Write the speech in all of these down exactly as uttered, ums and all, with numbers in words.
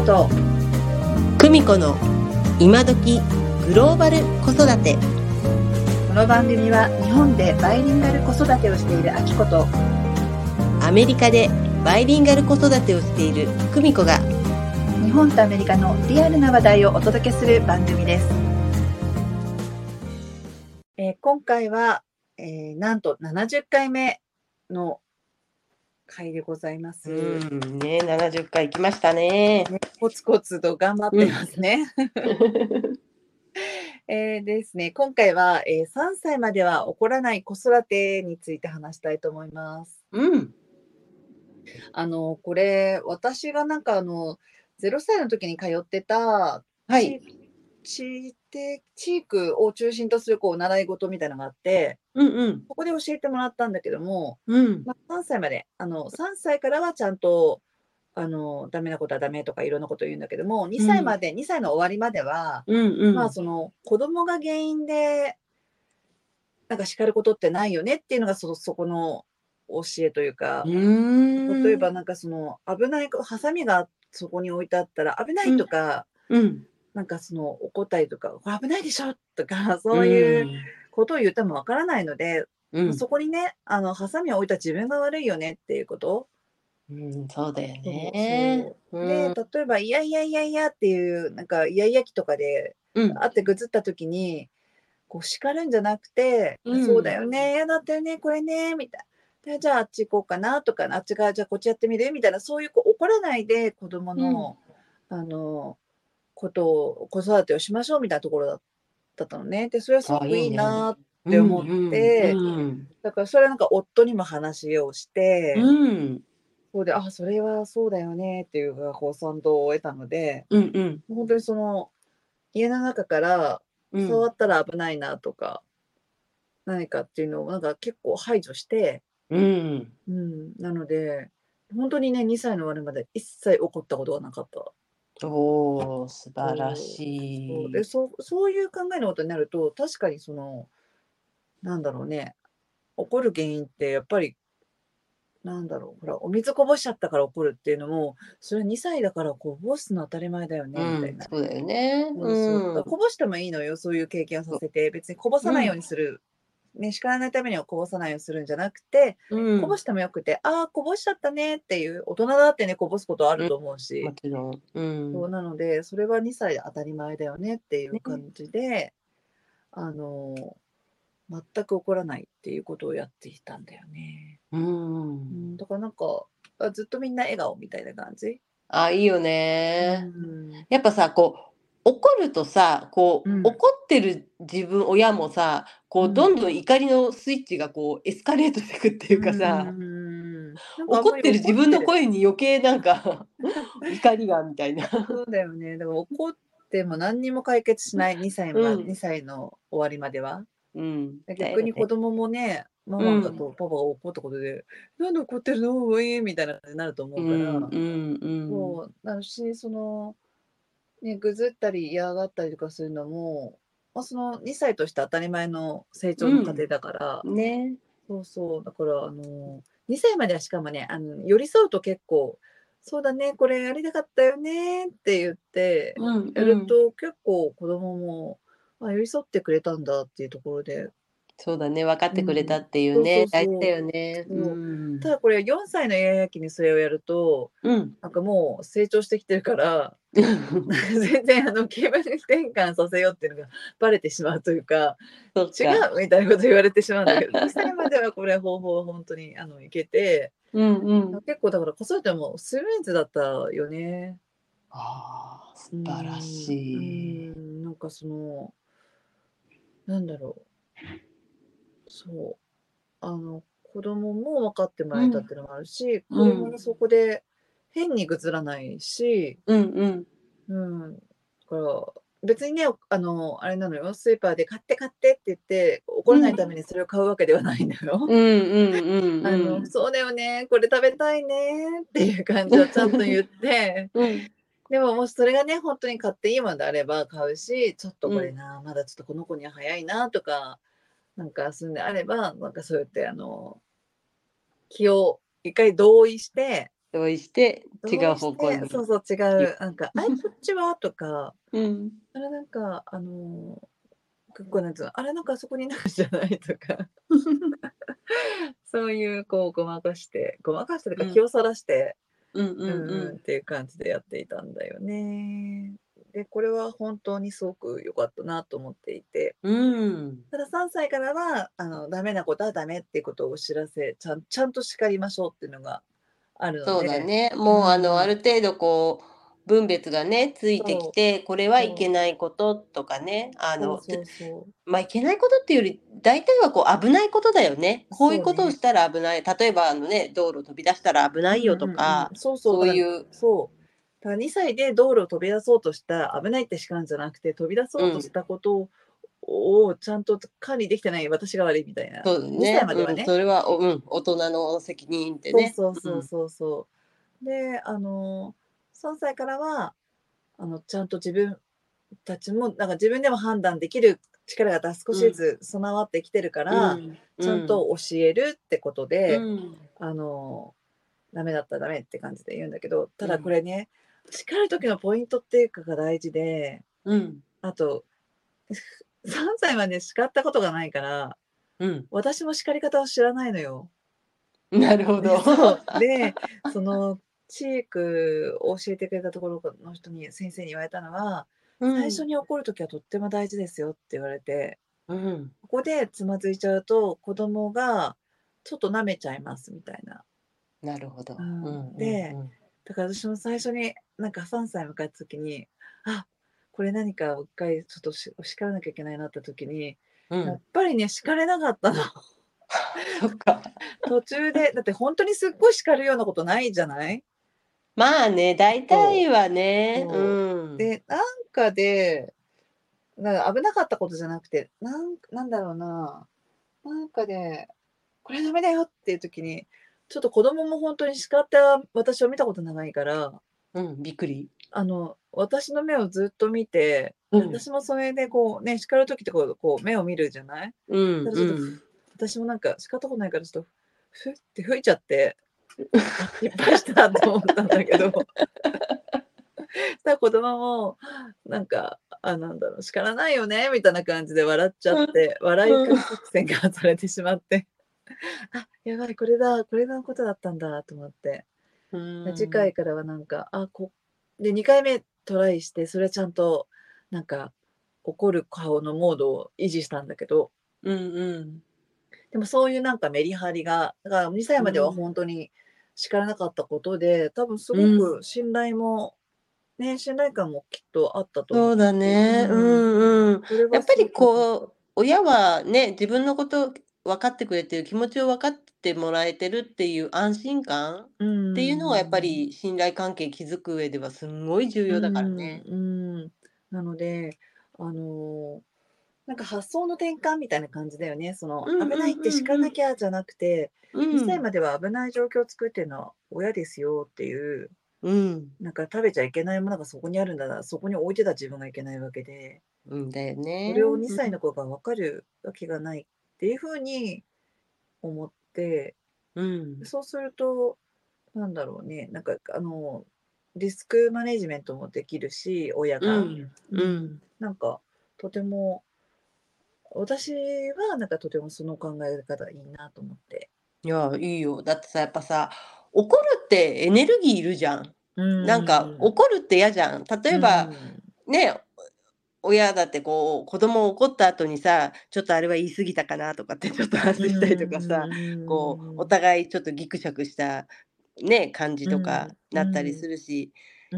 と久美子の今時グローバル子育て。 この番組は日本でバイリンガル子育てをしているあきことアメリカでバイリンガル子育てをしている久美子が日本とアメリカのリアルな話題をお届けする番組です。えー今回は、えーなんとななじゅっかいめの回でございます。 うんねななじゅっかい来ましたね。 ね、コツコツと頑張ってますね。えーですね、今回は、えーさんさいまでは起こらない子育てについて話したいと思います。 うんあの、これ、私がなんかあの、ゼロさいの時に通ってたはい地地域地域を中心とするこう習い事みたいなのがあって、 うんうんそこで教えてもらったんだけども、 うんまあ、さんさいまで、あの、さんさいからはちゃんと、あの、ダメなことはダメとかいろんなこと言うんだけども、にさいまで、にさいの終わりまでは、 うんうんまあ、その、子供が原因で、なんか叱ることってないよねっていうのが、そそこの教えというか、 うーん例えばなんかその、危ない、ハサミがそこに置いてあったら危ないとか、 うんなんかその怒ったりとか、これ危ないでしょとか、 うそういうんことを言ってもわからないので、まあ、 うんそこにね、あの、ハサミを置いた自分が悪いよねっていうこと。 うんそうだよそうね。 そう。で、 うん例えば、いやいやいやいやっていう、なんか、イヤイヤ期とかで、 うんあってぐずった時に、こう叱るんじゃなくて、 うんそうだよね、嫌だったよね、これね、みたいな。で、じゃああっち行こうかなとか、あっち側、じゃあこっちやってみるみたいな、そういうこう怒らないで子供うんの、あの、ことを、子育てをしましょうみたいなところだだったのね。で、それはすごあくいいいいね。 なっうんて思っうんて、 うんだからそれはなんか夫にも話をしうて、 んそうで、あ、それはそうだよねっていうこう賛同を得たので、 うんうん本当にその家の中からうん触ったら危ないなとか、何かっていうのをなんか結構排除して、 うんうん、なので、本当にね、にさいの終わるまで一切怒ったことがなかった。 おー、素晴らそう、そう。で、 しい。 そうそういう考えのことになると、確かにその、なんだろうね、怒る原因ってやっぱり、なんだろう、ほら、お水こぼしちゃったから怒るっていうのも、それはにさいだからこぼすの当たり前だよねみたいうん、 な。 そうだよね。 そうそう。 うん。 こぼしてもいいのよ、そういう経験をさそせて。別にこぼさないよううん、 にする。ね、叱らないためにはこぼさないようにするんじゃなくて、 うん、 こぼしてもよくて、ああ、こぼしちゃったねっていう、大人だってね、こぼすことあるうん、 と思うし、 もちろん。うそうん。 なので、それはにさいで当たり前だよねっていうね。 感じで、あの、全く怒らないっていうことをやっていたんだよね。 ううん、 ん。 だからなんか、あ、ずっとみんな笑顔みたいな感じ。 あ、いいようね。 ん。 やっぱさ、こう、怒るとさ、こう、 うん。 怒ってる自分、親もさ、こう、どうん。 んどん怒りのスイッチがこう、エスカレートしていくっていうかうんうんさ、 うんうん。なんかあんまり怒ってる自怒ってる分の声に余計なんか怒りがみたいな。 そうだよね。だから怒っても何にも解決しない、にさいまうん、 にさいの終わりまでは。 うん、 で、 だよね。 逆に子供もね、ママがうん、 とパパが怒ったことで、「なんで怒ってるの？ウィーン」みたいな感じになると思うん、 うから、 うん、うん。 そう、なるし、その、ね、ぐずったり嫌がったりとかするのも、まあ、そのにさいとして当たり前の成長の過程うん。 だから、 ね。 そうそう、だからあの、にさいまではしかもね、あの、寄り添うと結構、そうだね、これやりたかったよねって言ってうんやるうん。 と、結構子供も、あ、寄り添ってくれたんだっていうところで、 そうだね、分かってくれうん、 たっていうそうそね、大事だうそう、 よね。うそう。たん。 だこれよんさいのイヤイヤ期にそれをやると、 うん。 なんかもう成長してきてるから全然あの気分転換させようっていうのがバレてしまうというか、違そっか。 うみたいなこと言われてしまうんだけど、にさいまではこれ方法は本当にあのいけて、 うんうん。 結構だから子育てもスムーズだったよね。 ああ、素うー晴らん、うーしい。 ん、なんかその、なんだろう、そう、あの子供も分かってもらえたっうん。 ていうのもあるし、子うん。 供もそこで変にぐずらないし、 うんうん。 うん。だから、別にね、あの、あれなのよ、スーパーで買って買ってって言って、怒らないたうん。 めにそれを買うわけではないんだよ。 うんうんうんあの、 うん。 そうだよね、これ食べたいねっていう感じをちゃんと言って、 うん。 でももしそれがね、ほんとに買っていいものであれば買うし、ちょっとうん。 これな、まだちょっとこの子には早いなとか、なんかするんであれば、なんかそうやってあの、気を一回同意して、 同意して違う同意して、 方向にそうそう、違行う、なんか、「あれ、こっちは？」とか、 うん。 あれなんか、あの、結構なんつうの、「あれなんかあそこになんかじゃない？」とか、そういうこうごまかして、ごまかしてといううん。 か気をそらして、 うんううんうん。 ん、っていう感じでやっていたんだよね。で、これは本当にすごく良かったなと思っていて。 うーん。 たださんさいからは、あの、ダメなことはダメっていうことをお知らせ、ちゃんちゃんと叱りましょうっていうのがあるので、 そうだね。 うもうあの、あん、 る程度こう、分別がね、ついてきそう、 て、これはいそう、 けないこととかね、あの、ちょそうそうそう。 まあ、いけないことっていうより、大体はこう危ないことだよね。こういうそうね。 ことをしたら危ない。例えばあのね、道路を飛び出したら危ないようんうとか、 んうん。そうそう、だからそういうそう。だからにさいで道路を飛び出そうとした危ないって叱るんじゃなくて、飛び出そうん、 うとしたことをちゃんと管理できてない私が悪いみたいな。 そうにさいね。うん、 まではね。 それは、おうん、大人の責任ってそうね。 そうそううん。 そうそう。で、あの、さんさいからは、あの、ちゃんと自分たちも、なんか自分でも判断できる力がだ少しうん、 ずつ備わってきてるから、 うん、 ちゃんうん、 と教えるってことうで、 ん、 あの、ダメだったらダメって感じで言うんだけど、ただこうん、 れね、叱る時のポイントっていうかが大事で、 うん、 あと、さんさいまで叱ったことがないから、 うん。 私も叱り方を知らないのよ。 なるほで、 ど。 そう。で、その、チークを教えてくれたところの人に先生に言われたのは、 うん、 「最初に怒る時はとっても大事ですよ」って言われて、 うん。 ここでつまずいちゃうと、子供がちょっと舐めちゃいますみたいな。 なるほど。ううん。 んうんで、 うん。 だから私も最初になんかさんさい迎えた時に、あ、これ何かを一回ちょっとし叱らなきゃいけないなって時に、やっうん。 ぱりね、叱れなかったの。 そっか。 途中で、だってほんとにすっごい叱るようなことないじゃない？ まあね、大そう。 体はね、うそう。 ん。 で、なんかで、なんか危なかったことじゃなくて、なんなんだろうな、なんかで、これダメだよっていう時に、ちょっと子供もほんとに叱った私を見たことないから、 うん、びっくり。 あの、私の目をずっと見て、で、 うん。 私もそれでこうね、叱る時ってこうこう目を見るじゃない？ うんただちょっと、 うん。 ふ私もなんか叱ったことないからちょっと、ふって吹いちゃって、あ、失敗したと思ったんだけど、したら子供も、なんか、あ、なんだろう、叱らないよねみたいな感じで笑っちゃっうん、 て、笑いうん。 会作戦がされてしまって、あ、やばい、これだ、これのことだったんだと思って。 うで、次ん。 回からはなんか、あ、こで、にかいめトライして、それはちゃんと、なんか、怒る顔のモードを維持したんだけど、 うんうん。 でもそういうなんかメリハリが、だからにさいまではうん。 ほんとに叱らなかったことで、多分すごうん。 く信頼もね、信頼感もきっとあったと思そうだうし、 ね。ううん、 んうん。 それはすごやっぱりく良かった。 こう、親はね、自分のこと分かってくれてる、気持ちを分かってもらえてるっていう安心感っうていうのはやっぱん。 り信頼関係築く上ではすんごい重う要だからん、 ね。 うん。なので、あの、なんか発想の転換みたいな感じだよね。その、 うんうん危ないって叱らうんうん。 なきゃじゃなくて、にさいうん。 までは危ない状況を作ってるのは親ですよっていう、 うん。 なんか食べちゃいけないものがそこにあるんだな、そこに置いてた自分がいけないわけで、 うんだよそれをね。うにさいのん。 子が分かるわけがないっていう風に思って、 うん。 そうすると、なんだろうね、なんかあの、リスクマネジメントもできるし、親が。 うん。 うん、 うん。 なんかとても、私はなんかとてもその考え方がいいなと思って。 いや、いいよ。だってさ、やっぱさ、怒るってエネルギーいるじゃん。 うなんかん、 怒るって嫌じゃん。例うえば、 ん、 ね、親だってこう、子供怒った後にさ、ちょっとあれは言い過ぎたかなとかってちょっと反う省したりとかさ、こう、おん、 互いちょっとギクシャクしたね、感じうん、 とかうなったりん、 するし、 うん、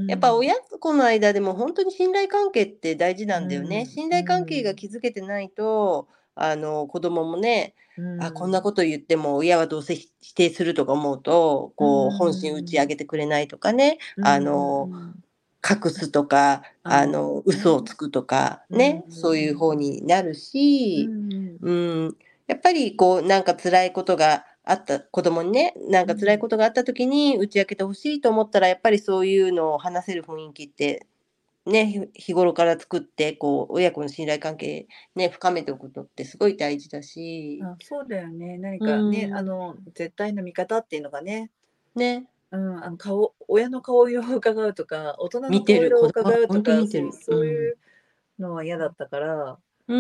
やっぱ親子の間でも本当に信頼関係って大事うなんだよね。 ん、 信う頼関係がん、 築けてないと、あの、子供もね、 うあ、こんなん、 こと言っても親はどうせ否定するとか思うと、 うこう本心打ち上ん、 げてくれないとかね、 うん、 あうん、うの、 ん、 隠すとか、 あるあの、 ね。 嘘をつくとかうん、 ね、そういう方うん、 になるうし、 ん、 うん、やっぱりこうなんか辛いことがあった子供にね、なんか辛いうん、 ことがあった時に打ち明けてほしいと思ったら、やっぱりそういうのを話せる雰囲気ってね、ひ日頃から作って、こう親子の信頼関係ね、深めておくのってすごい大事だし、 あ、そうだよね。何うかね、あん、 の、絶対の味方っていうのがね、 ね。 うん、あの、顔親の顔色を伺うとか、大人の顔見てる、子供は色を伺うとほんとにか、そう見てる。うん。 そういうのは嫌だったから、 うん。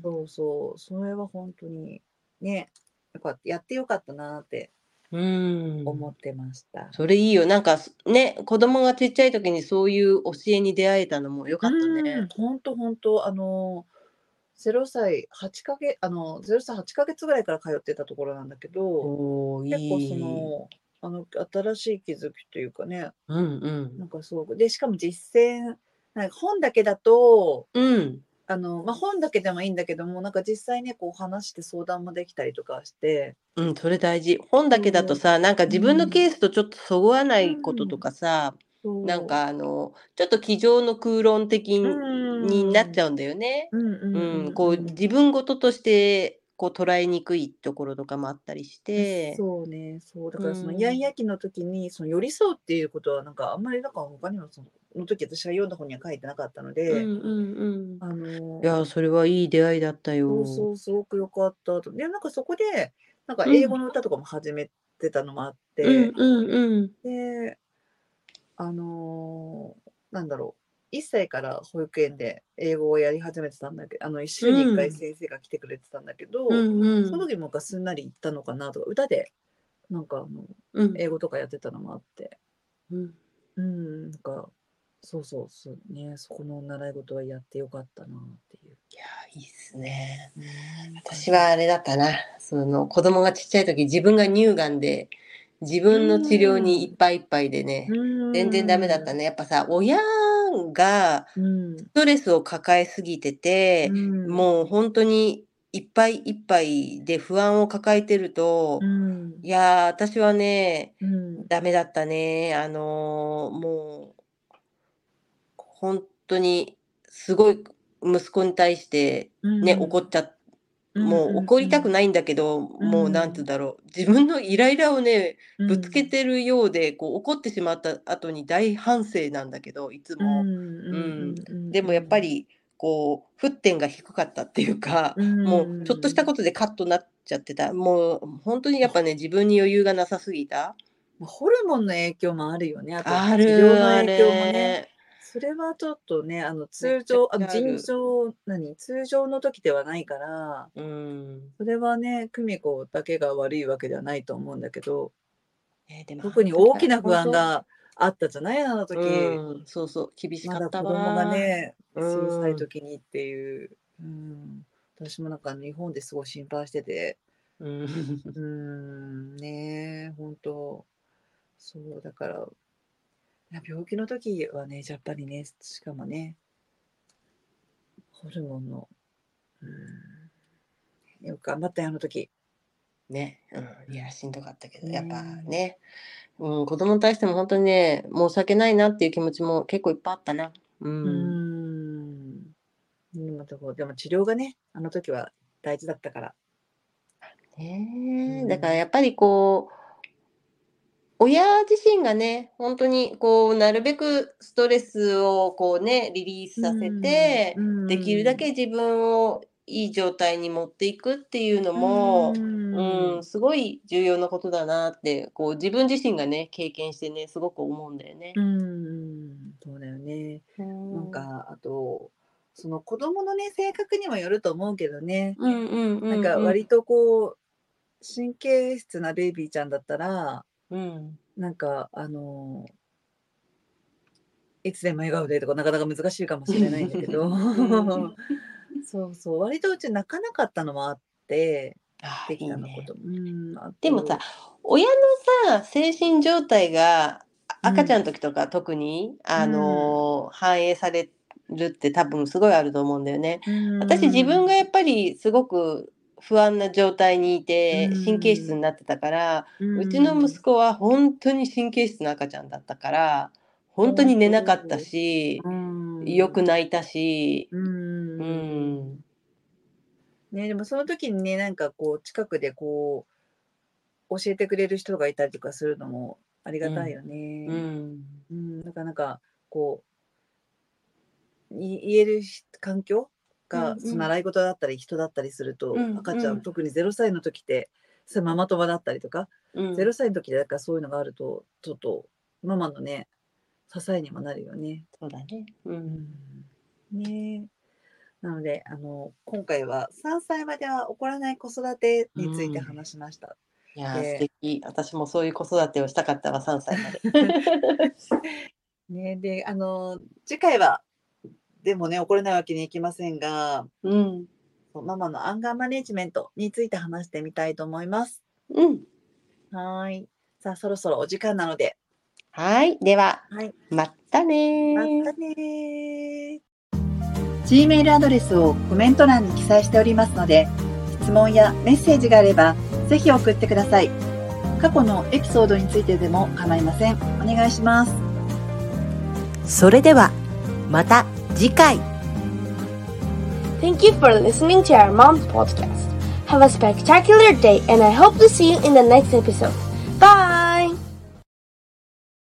そうそう、それはほんとに、ね、よかやって良かったなってうーん。 思ってました。 それいいよ。なんか、すね、子供がちっちゃい時にそういう教えに出会えたのも良かったうーん、 ね。 ほんとほんと、あの、ゼロさいはちかげあの、ゼロさいはちかげつぐらいから通ってたところなんだけど、 おお、 結構そいい。 の、あの、新しい気づきというかね、 うんうん。 なんかすごく、で、しかも実践なんか本だけだと、 うん。 あの、ま、本だけでもいいんだけども、なんか実際ね、こう話して相談もできたりとかして、 うん、それ大事。本だけだとそう、 さ、なんかう自分のん、 ケースとちょっとそぐわなういこととん、 かさ、なんそう、 かあの、ちょっと机上の空論的うになっん、うんちゃうんだよね。 うんううん、こうんうん。 自分事としてこう捉えにくいところとかもあったりしえ、 て、 そうね、そう、だうからそのイヤイヤん。 期の時に、その寄り添うっていうことはなんかあんまりなんか他にもそのの時私が読んだ本には書いてなかったので、 うんうんうん。 あいや、 の、 それはいい出会いだったよ。 そうそう、すごく良かったと。で、なんかそこで、なんかうん。 英語の歌とかも始めてたのもあっうんて、 うんうん。 で、あの、なんだろう、いっさいから保育園で英語をやり始めてたんだけど、あの、 う週にいっかいん。 先生が来てくれてたんだけうど、 んうん。 その時もなんかすんなりいったのかなとか、歌でなんかあの、 うん。 英語とかやってたのもあって、 うん。 うん、なんか、そうそう、そうね、そこの習い事はやってよかったなっていう。 いや、いいっすね。 ね、感じ。 私はあれだったな、その子供がちっちゃい時、自分が乳がんで、自う分の治療にいっーん。 ぱいいっぱいでうね、全然ダメだっーん。 たね。やっぱさ、親がうん。 ストレスを抱えすぎてうて、 ん。 もうほんとにいっぱいいっぱいで不安を抱えてるうと、いん。 や、私はね、 うん。 ダメだったね。あの、もうほんとにすごい息子に対して、 うね、怒っん。 ちゃうんもううんうん。 怒りたくないんだけど、 うもうなんて言うんん。 だろう、自分のイライラをね、 うぶつけん。 てるようで、こう怒ってしまった後に大反省なんだけど、いつうんも。 うんううん。 んうんでもやっぱうん。 り、こう、沸点が低かったっていうか、 うもうちょっとしたん。 ことでカッとなっちゃってた。もうほんとにやっぱま、 ね、自分に余裕がなさすぎた。 ま、ホルモンの影響もあるよね。あとあ治療る、あの影響もね。 れ。 それはちょっとね、あの、 めっちゃく通常あの、尋ちゃある。 常何、通常の時ではないから、 うん。 それはね、久美子だけが悪いわけではないと思うんだけど、 え、でもあ特にん時は大きな不ほんと、 安があったじゃない？あの時。 うん、そうそう、厳しまかっただ子供がわ。 ね、小さいうん。 時にっていう、うん。私もなんか日本ですごい心配してて、 うん。 うーん、ね、ほんと、そう、だから、や病気の時はね、やっぱりね、しかもね、ホルモンの、うーん、よく頑張ったよ、あの時。 ね、うん、いや、 うん。 しんどかったけど、やっぱね。 ね、うん、子供に対してもほんとにね、申し訳ないなっていう気持ちも結構いっぱいあったな。ううーん。 ん。でも、でもでも治療がね、あの時は大事だったから。うねえ、だからん。 やっぱりこう、親自身がね、ほんとにこう、なるべくストレスをこうね、リリースうさせん。 て、 うできるだん。 け自分をいい状態に持っていくっていうのうも、うん、 ん。 すごい重要なことだなって、こう自分自身がね、経験してね、すごく思うんだよね。 うん、そうだよね。 うーん。 なんか、あと、その子供のね、性格にもよると思うけどね。 うんうんうなんんうん。 か割とこう、神経質なベイビーちゃんだったら、 うん。 なんかあの、いつでも笑顔でとかなかなか難しいかもしれないんだけど、 うん。 そうそう、割とうち泣かなかったのもあって、 ああ、 できいいね。 たのこと。うん、あでもさ、 と、 親のさ、精神状態が、あ赤ちゃんうん、 の時とか特に、 うあん、 の、反映されるって多分すごいあると思うんだよね。 う私自分がん、 やっぱりすごく不安な状態にいうて、神経質にん、 なってたから、 ううちの息ん、 子はほんとに神経質な赤ちゃんだったから、ほんとに寝ほんと、 なかったし、 うよくん、 泣いたし、 ううん。 ーん。 ね、でもその時にね、なんかこう近くでこう、教えてくれる人がいたりとかするのもありうん。 がたいようね。 ん。 うん、なかなかこう、い言えるし環境が、そ、 うんうん。 習い事だったり人だったりすると、 うん赤ちゃん、 うん。 特にゼロさいの時って、 それママ友だったりとか、 うん、 ゼロさいの時だからそういうのがあると、ちょっとママのね、支えにもなるよね。 そうだね。うん。 うん、ねえ。なので、あの、今回はさんさいまでは起こらない子育てについてうん。 話しました。 いやー、素で、 敵。私もそういう子育てをしたかったわ、さんさいまで。 ね、で、あの、次回は、でもね、起これないわけにいきませんが、 うん。 そうママのアンガーマネジメントについて話してみたいと思います。 うん。 はーい。さあ、そろそろお時間なので、 はい。では、 はい。 またねまー。 たねー。Gmail アドレスをコメント欄に記載しておりますので、質問やメッセージがあれば、ぜひ送ってください。過去のエピソードについてでも構いません。お願いします。 それでは、また次回。 Thank you for listening to our mom's podcast. Have a spectacular day, and I hope to see you in the next episode.